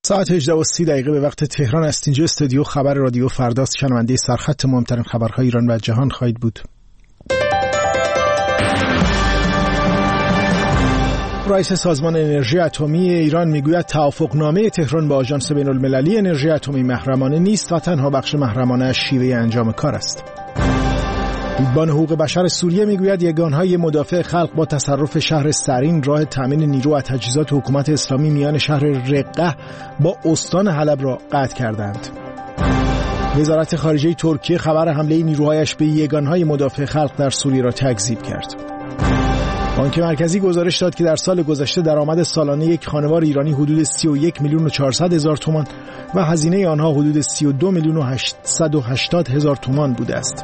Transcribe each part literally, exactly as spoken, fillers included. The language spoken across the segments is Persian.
ساعت هجده و سی دقیقه به وقت تهران است. اینجا استودیو خبر رادیو فرداست. شنونده سرخط مهمترین خبرهای ایران و جهان خواهید بود. رئیس سازمان انرژی اتمی ایران میگوید توافقنامه تهران با آژانس بین‌المللی انرژی اتمی محرمانه نیست و تنها بخش محرمانه از شیوه انجام کار است. دیدبان حقوق بشر سوریه میگوید یگانهای مدافع خلق با تصرف شهر سرین راه تامین نیرو و تجهیزات حکومت اسلامی میان شهر رقه با استان حلب را قطع کردند. وزارت خارجه ترکیه خبر حمله نیروهایش به یگانهای مدافع خلق در سوریه را تکذیب کرد. بانک مرکزی گزارش داد که در سال گذشته درآمد سالانه یک خانوار ایرانی حدود سی و یک میلیون و چهارصد هزار تومان و هزینه آنها حدود سی و دو میلیون و هشتصد و هشتاد هزار تومان بوده است.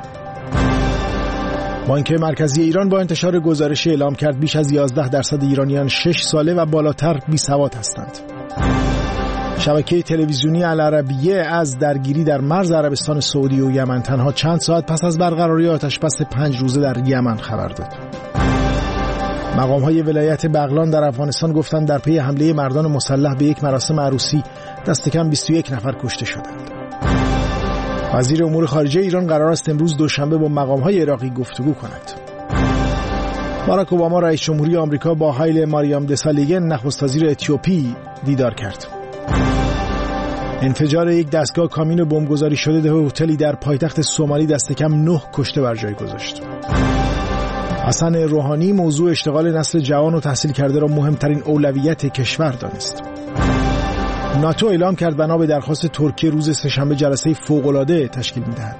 بانک مرکزی ایران با انتشار گزارشی اعلام کرد بیش از یازده درصد ایرانیان شش ساله و بالاتر بی‌سواد هستند. شبکه تلویزیونی العربیه از درگیری در مرز عربستان سعودی و یمن تنها چند ساعت پس از برقراری آتش‌بس پنج روزه در یمن خبر داد. مقام‌های ولایت بغلان در افغانستان گفتند در پی حمله مردان مسلح به یک مراسم عروسی دست کم بیست و یک نفر کشته شدند. وزیر امور خارجه ایران قرار است امروز دوشنبه با مقام‌های عراقی گفتگو کند. باراک اوباما رئیس جمهوری آمریکا با هایل ماریام دسالیگن نخست وزیر اتیوپی دیدار کرد. انفجار یک دستگاه کامین بمبگذاری شده در هتلی در پایتخت سومالی دست کم نه کشته بر جای گذاشت. حسن روحانی موضوع اشتغال نسل جوان و تحصیل کرده را مهمترین اولویت کشور دانست. ناتو اعلام کرد بنا به درخواست ترکیه روز سه‌شنبه جلسه فوق‌العاده تشکیل می‌دهد.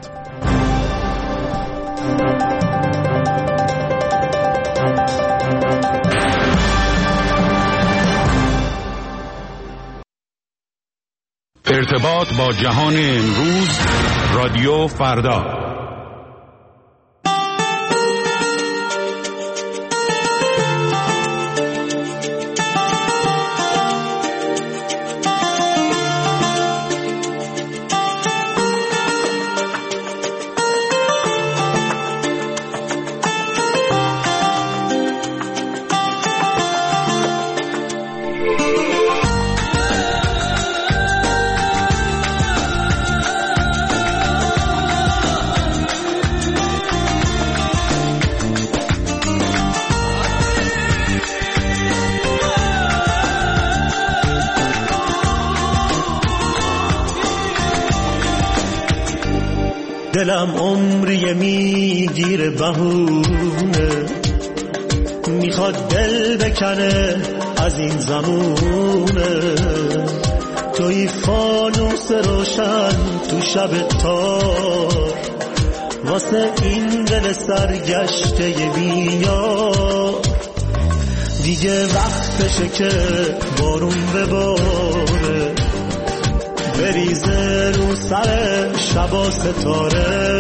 ارتباط با جهان امروز، رادیو فردا. دلم عمری میگیره بهونه، میخواد دل بکنه از این زمونه. توی فانوس روشن تو شب تار، واسه این دل سرگشته بیار. دیگه وقتشه که بارون بباره، بریزه رو سر شبا ستاره.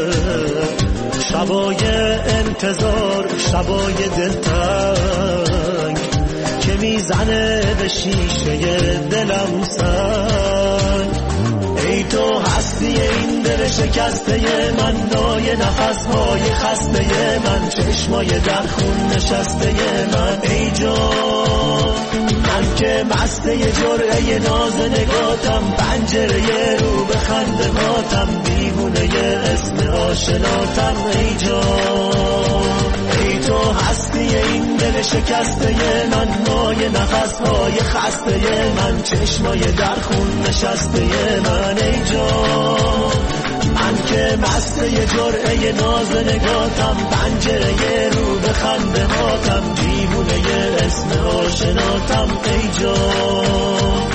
شبای انتظار، شبای دلتنگ که میزنه به شیشه دلم سنگ. ای تو هستی این دل شکسته من، نای نفسهای خسته من، چشمای در خون نشسته من. ای جان من که مسته جرعه ناز نگاتم، پنجره رو به خندقاتم، دیوونه اسم آشناتم. ای جان ای تو هستی این دل شکسته من، نای نفسهای خسته من، چشمای در خون نشسته من. ای جان من که مسته جرعه ناز نگاتم، پنجره رو به خنده هاتم، دیوونه اسم آشناتم. ای جان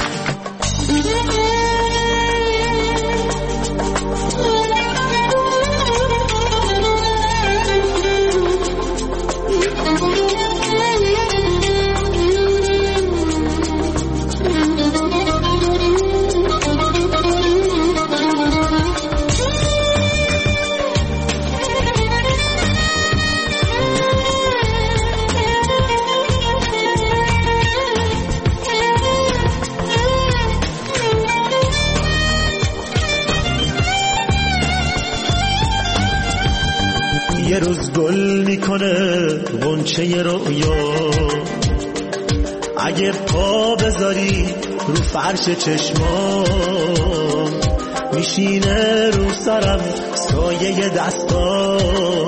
یه روز گل میکنه غنچه رویا، اگه پا بذاری رو فرش چشمام میشینه رو سرم سایه دستا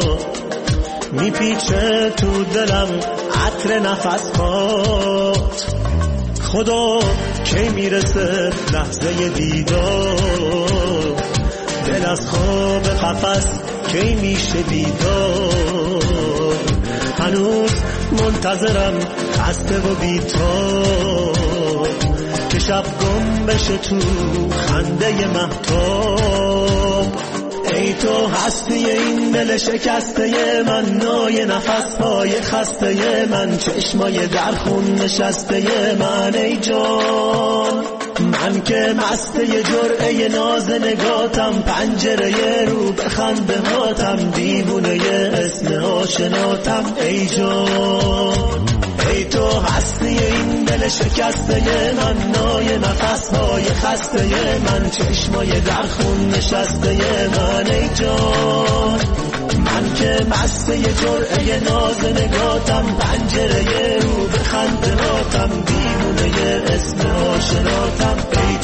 میپیچه تو دلم عطر نفسات خدا کی میرسه لحظه دیدار دل از خواب قفس کی میشه بیدار هنوز منتظرم خسته و بی‌تاب که شب گم بشه تو خنده مهتاب ای تو هستی این دل شکسته من نای نفسهای خسته من چشمای در خون نشسته من ای جان من که مسته جرعه ناز نگاتم پنجره رو به خنده هاتم دیوونه اسم آشناتم ای جان ای تو هستی این دل شکسته من نای نفسهای خسته من چشمای در خون نشسته من ای جان من که مسته جرعه ناز نگاتم پنجره رو به خنده هاتم دیوونه اسم آشناتم ای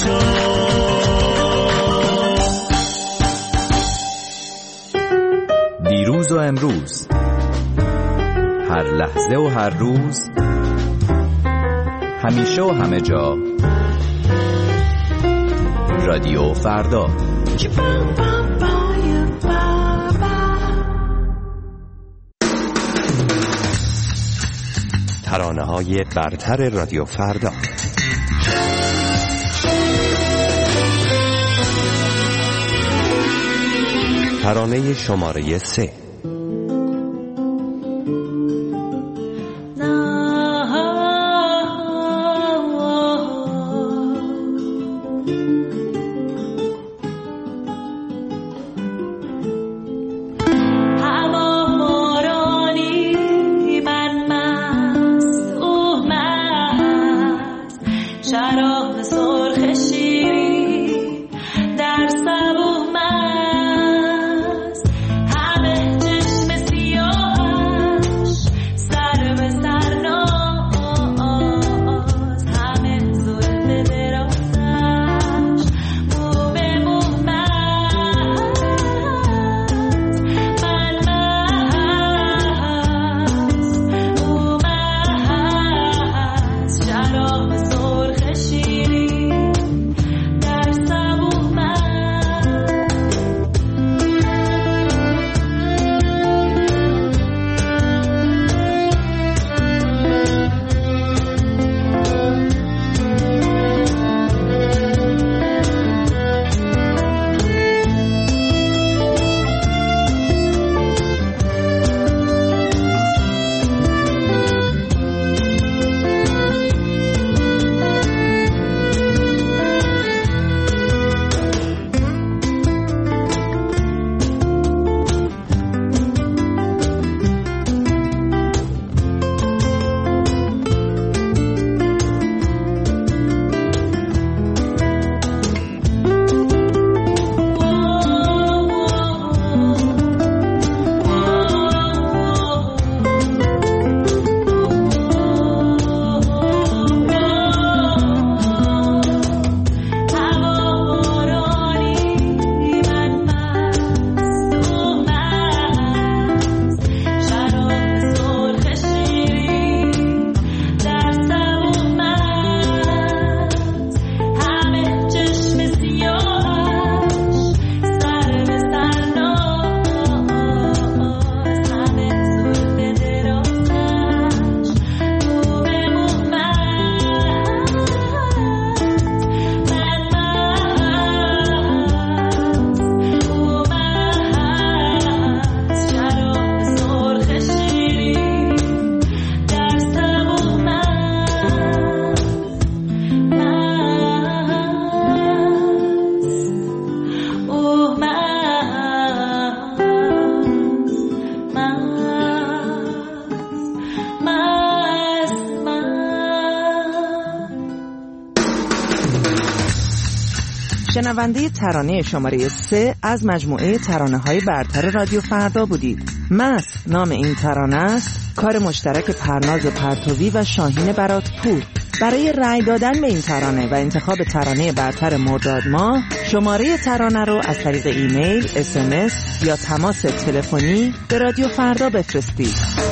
جان دیروز و امروز هر لحظه و هر روز همیشه و همه جا رادیو فردا ترانه‌های برتر رادیو فردا ترانه شماره سه شنونده ترانه شماره سه از مجموعه ترانه‌های برتر رادیو فردا بودید. مست نام این ترانه است، کار مشترک پرناز پرتوی و شاهین براتپور. برای رأی دادن به این ترانه و انتخاب ترانه برتر مرداد ماه، شماره ترانه رو از طریق ایمیل، اس ام اس یا تماس تلفنی به رادیو فردا بفرستید.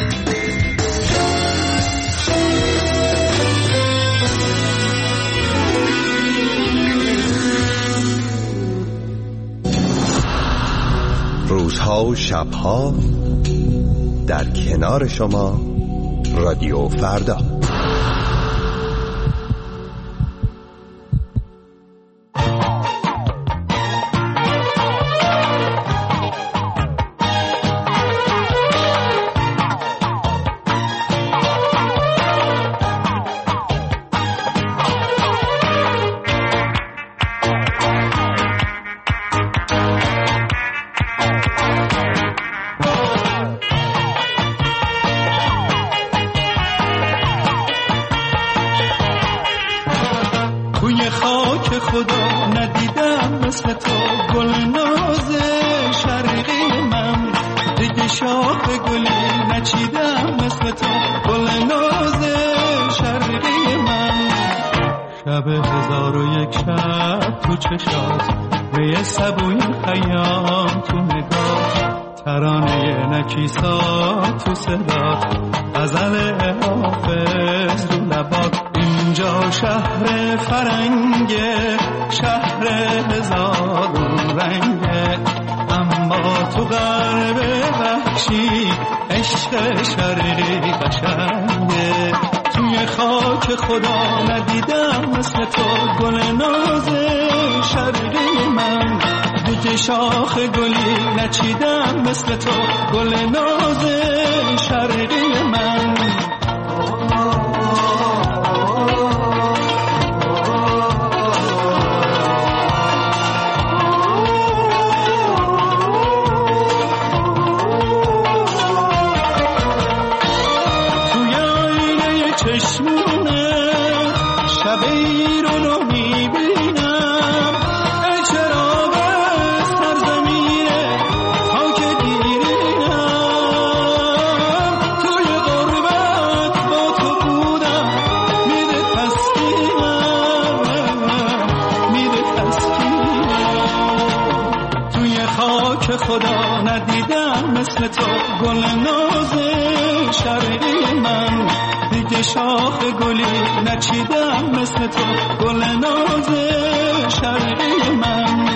روزها و شبها در کنار شما رادیو فردا. خدا ندیدم مثل تو گل ناز شرقی من، دیگه شاخ گلی نچیدم مثل تو گل ناز شرقی من. شب هزار و یک شب تو چشات به سبوی خیام تو نگاه، ترانه نکیسات تو صدات، غزل حافظ رو لبات. اینجا شهر فرنگه، شهر هزار رنگه، اما تو غرب وحشی عشق شرقی قشنگه. توی خاک خدا ندیدم مثل تو گل ناز شرقی من، دیگه شاخ گلی نچیدم مثل تو گل ناز شرقی من. خدا ندیدم مثل تو گل ناز شرقی من، دیگه شاخ گلی نچیدم مثل تو گل ناز شرقی من.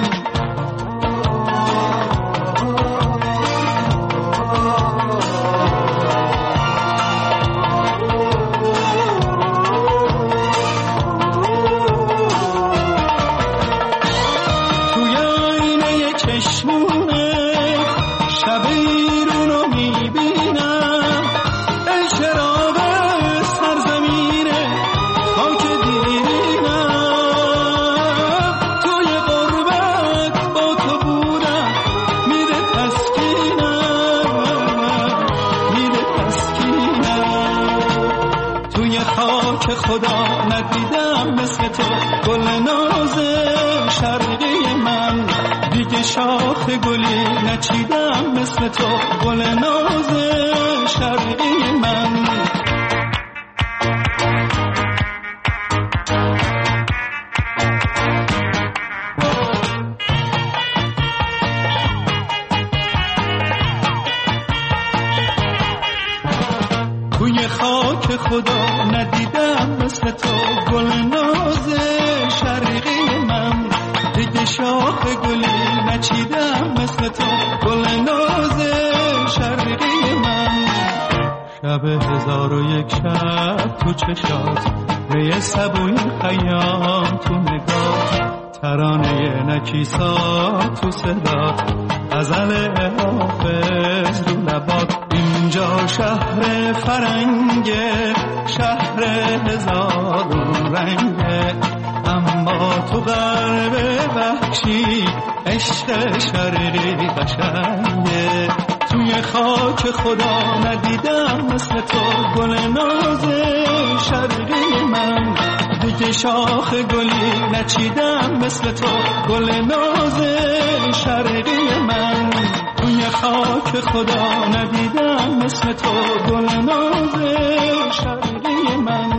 خدا ندیدم مثل تو گل ناز شرقی من، دیگه شاخ گلی نچیدم مثل تو گل ناز شرقی من. توی خاک خدا ندیدم مثل تو گل ناز شرقی من، دیگه شاخ گلی نچیدم مثل تو گل ناز شرقی من. شب هزار و یک شب تو چشات به سبوی خیام تو نگاه، ترانه نکیسات تو صدات، غزل حافظ رو لبات. اینجا شهر فرنگه، شهر هزار رنگه، اما تو غرب وحشی عشق شرقی قشنگه. توی خاک خدا ندیدم مثل تو گل ناز شرقی من، دیگه شاخ گلی نچیدم مثل تو گل ناز شرقی من. توی خاک خدا ندیدم مثل تو گل ناز شرقی من.